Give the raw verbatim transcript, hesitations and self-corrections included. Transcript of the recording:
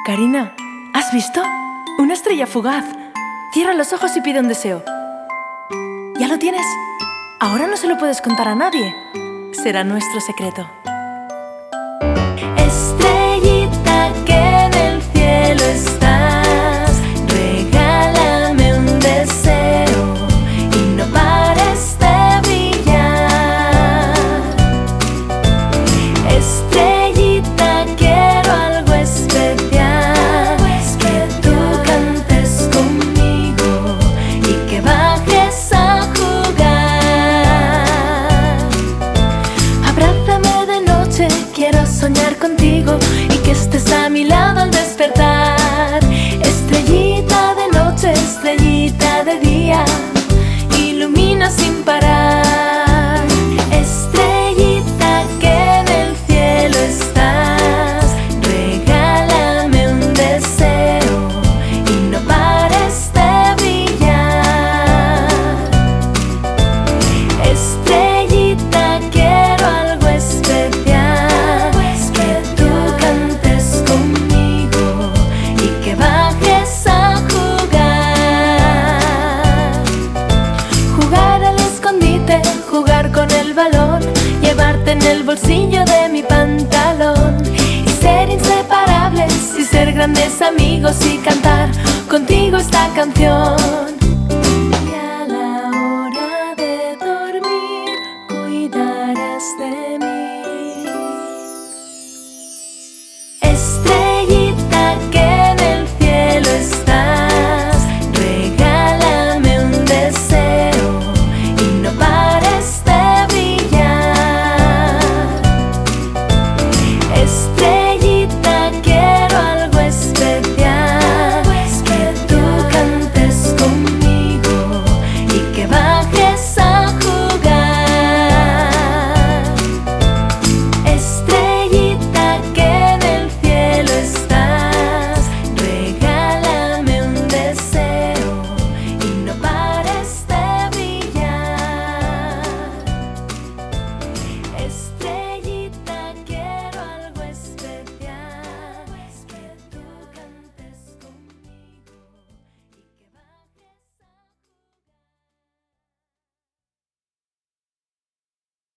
Karina, ¿has visto? Una estrella fugaz. Cierra los ojos y pide un deseo. ¿Ya lo tienes? Ahora no se lo puedes contar a nadie. Será nuestro secreto. Estrellita que en el cielo estás, regálame un deseo y no pares de brillar. Estrellita, quiero algo especial, que tú cantes conmigo y que bajes a jugar. Abrázame de noche, quiero soñar contigo y que estés a mi lado al despertar. Estrellita de noche, estrellita de día, ilumina sin parar. Estrellita que en el cielo estás, regálame un deseo y no pares de brillar. Estrellita, quiero algo especial, que tú cantes conmigo y que bajes a jugar. Jugar al escondite, jugar con el balón, llevarte en el bolsillo de mi pantalón y ser inseparables y ser grandes amigos y cantar contigo esta canción.